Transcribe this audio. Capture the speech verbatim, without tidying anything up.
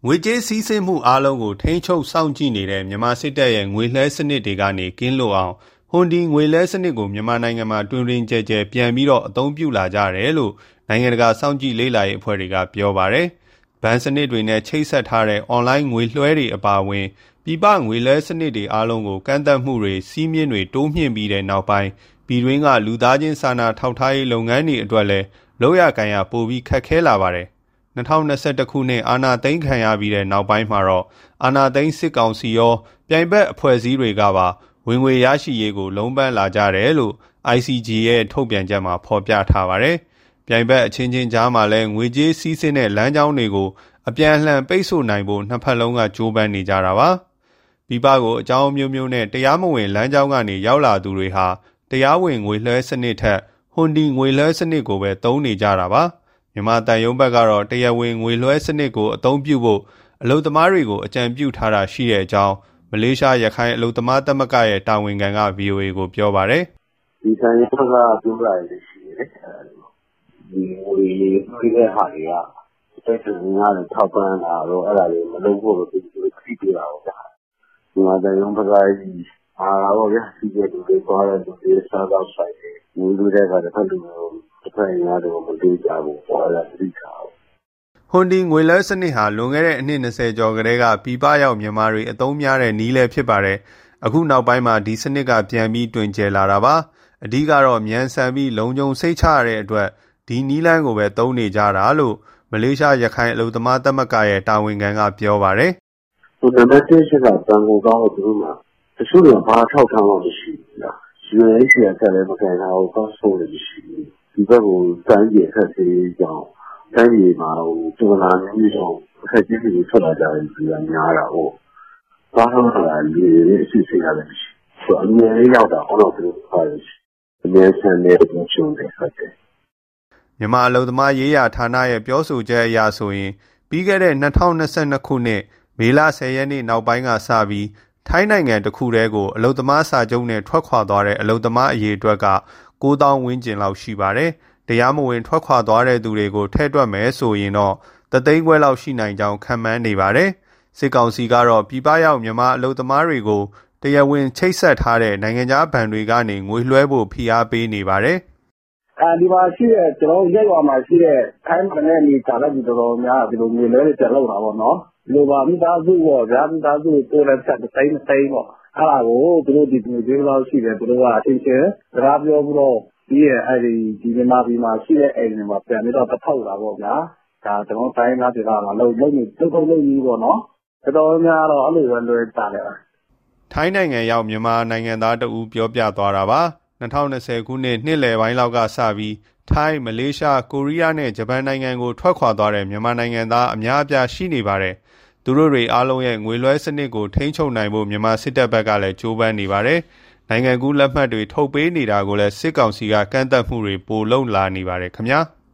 ငွေကြေးစည်းစိမ်မှုအားလုံးကိုထိန်းချုပ်စောင့်ကြည့်နေတဲ့မြန်မာစစ်တပ်ရဲ့ငွေလွှဲစနစ်တွေကနေကင်းလွတ်အောင်ဟွန်ဒီငွေလွှဲစနစ်ကိုမြန်မာနိုင်ငံမှာတွင်တွင်ကျယ်ကျယ်ပြန်ပြီးတော့အသုံးပြုလာကြတယ်လို့နိုင်ငံတကာစောင့်ကြည့်လေ့လာရေးအဖွဲ့တွေကပြောပါတယ်။ဘဏ်စနစ်တွေနဲ့ချိတ်ဆက်ထားတဲ့အွန်လိုင်းငွေလွှဲတွေအပါအဝင်ပြည်ပငွေလွှဲစနစ်တွေအားလုံးကိုကန့်သတ်မှုတွေစီးမြင့်တွေတိုးမြင့်ပြီးတဲ့နောက်ပိုင်းပြည်တွင်းကလူသားချင်းစာနာထောက်ထားရေးလုပ်ငန်းတွေအတွက်လည်းလောက်ရကန်ရပိုပြီးခက်ခဲလာပါတယ်။၂၀၂၁ခုနှစ်အာဏာသိမ်းခံရပြီးတဲ့နောက်ပိုင်းမှာတော့အာဏာသိမ်းစစ်ကောင်စီရောပြိုင်ဘက်အဖွဲ့အစည်းတွေကပါဝင်ငွေရရှိရေးကိုလုံးပန်းလာကြတယ်လို့ I C G ရဲ့ထုတ်ပြန်ချက်မှာဖော်ပြထားပါတယ်။ပြိုင်ဘက်အချင်းချင်းကြားမှာလည်းငွေကြေးစည်းစိမ်တဲ့လမ်းကြောင်းတွေကိုအပြန်အလှန်ပိတ်ဆို့နိုင်ဖို့နှစ်ဖက်လုံးကကြိုးပမ်းနေကြတာပါ။ပြည်ပကိုအကြောင်းမျိုးမျိုးနဲ့တရားမဝင်လမ်းကြောင်းကနေရောက်လာသူတွေဟာတရားဝင်ငွေလွှဲစနစ်ထက်ဟွန်ဒီငွေလွှဲစနစ်ကိုပဲသုံးနေကြတာပါ။မြန်မာတန်ယုံဘက်ကတော့တရားဝင်ငွေလွှဲစနစ်ကိုအသုံးပြုဖို့အလုပ်သမားတွေကိုအကြံပြုထားတာရှိတဲ့အကြောင်းမလေးရှားရခိုင်အလုပ်သမားသမဂ္ဂရဲ့တာဝန်ခံက V O A ကိုပြောပါတယ်။ဒီတန်ယုံဘက်ကပြောလာရရှိတယ်။ဒီငွေလွှဲတဲ့ဟာတွေကတက်တူများထောက်ပံ့တာတော့အဲ့ဒါလေးမလုပ်ဖို့လို့ပြောပြီးခရီးပြတာပေါ့ဗျာ။ဒီမှာတန်ယုံဘက်ကအားတော့ဗျာစီးတဲ့လူတွေပေါ်တဲ့လူတွေစားတော့ဆိုင်တယ်။ငွေလွှဲတဲ့အခါတစ်ဖက်လူတစ်ဖက်ရတော့မတွေ့ကြဘူးပေါ်လာသိတာဟွန်ဒီငွေလဲစနစ်ဟာလွန်ခဲ့တဲ့အနှစ်၂၀ကျော်ကတည်းကပြည်ပရောက်မြန်မာတွေအသုံးများတဲ့နည်းလဲဖြစ်ပါတယ်။အခုနောက်ပိုင်းမှာဒီစနစ်ကပြန်ပြီးတွင်ကျယ်လာတာပါ။အဓိကတော့မြန်ဆန်ပြီးလုံခြုံစိတ်ချရတဲ့အတွက်ဒီနည်းလမ်းကိုပဲသုံးနေကြတာလို့မလေးရှားရခိုင်အလုပ်သမားသမဂ္ဂရဲ့တာဝန်ခံကပြောပါတယ်။ဟိုနံပါတ်တစ်ချက်ကတန်ဖိုးကောင်းလို့သူမှာတချို့ကဘာထောက်ထားမှမရှိဘူးလား။ U N H C R ကလည်းမကန်တာကိုကောက်ဆိုးလို့မရှိဘူး။ဒီဘက်ကိုစမ်းကြည့်ဆက်သေးကြောင်းတိုင်းပြည်မှာဟိုတူလာမျိုးမျိုးအခက်ကြီးတွေထွက်လာကြတယ်ဒီကများတာဟုတ်ဘာလို့လဲလူတွေအစီအစဉ်ရတယ်ဆိုအမြဲရောက်တာအောင်လို့ပြောပါတယ်အမြဲဆန်တဲ့ပုံစံတွေဟုတ်တယ်မြန်မာအလုပ်သမားရေးရာဌာနရဲ့ပြောဆိုချက်အရဆိုရင်ပြီးခဲ့တဲ့၂၀၂၂ခုနှစ်မေလ၁၀ရက်နေ့နောက်ပိုင်းကစပြီးထိုင်းနိုင်ငံတစ်ခုတည်းကိုအလုပ်သမားစာချုပ်နဲ့ထွက်ခွာသွားတဲ့အလုပ်သမားအရေအတွက်က၉သောင်းဝန်းကျင်လောက်ရှိပါတယ်။တရားမဝင်ထွက်ခွာသွားတဲ့သူတွေကိုထည့်တွက်မယ်ဆိုရင်တော့တသိန်းခွဲလောက်ရှိနိုင်ကြောင်းခန့်မှန်းနေပါတယ်။စစ်ကောင်စီကတော့ပြည်ပရောက်မြန်မာအလုပ်သမားတွေကိုတရားဝင်ချိတ်ဆက်ထားတဲ့နိုင်ငံခြားဘဏ်တွေကနေငွေလွှဲဖို့ဖိအားပေးနေပါတယ်။အဲဒီမှာရှိတဲ့ကျွန်တော်ရက်ရွာမှာရှိတဲ့ခိုင်းမနဲ့နေတာလည်းဒီတော်တော်များဒီလိုငွေလွှဲတွေတက်လောက်တာပေါ့နော်။ဒီလိုပါမိသားစုပေါ့ဗျာမိသားစုကိုလည်းဆက်သိန်းသိန်းပေါ့အဲ့ဒါကိုသူတို့ဒီငွေကြေးလောက်ရှိတယ်သူတို့ကအချင်းချင်းစကားပြောပြီးတော့ဒီရဲ့အဲ့ဒီဒီမြန်မာပြည်မှာရှိတဲ့အိမ်တွေမှာပြန်ပြီးတော့တထောက်တာပေါ့ဗျာဒါကျွန်တော်တိုင်းသားတွေကမှာလုံလုံနေတုတ်တုတ်လုံကြီးပေါ့နော်တော်တော်များတော့အဲ့လိုပဲလွယ်တာလေထိုင်းနိုင်ငံရောက်မြန်မာနိုင်ငံသားတဦးပြောပြသွားတာပါ၂၀၂၀ခုနှစ်နှစ်လယ်ပိုင်းလောက်ကစပြီးထိုင်းမလေးရှားကိုရီးယားနဲ့ဂျပန်နိုင်ငံကိုထွက်ခွာသွားတဲ့မြန်မာနိုင်ငံသားအများအပြားရှိနေပါတယ်သူတို့တွေအားလုံးရဲ့ငွေလွှဲစနစ်ကိုထိန်းချုပ်နိုင်ဖို့မြန်မာစစ်တပ်ဘက်ကလည်းကြိုးပမ်းနေပါတယ်နိုင်ငံကူးလက်မှတ်တွေထုတ်ပေးနေတာကိုလည်းစစ်ကောင်စီကကန့်သတ်မှုတွေပိုလုပ်လာနေပါတယ်ခင်ဗျာ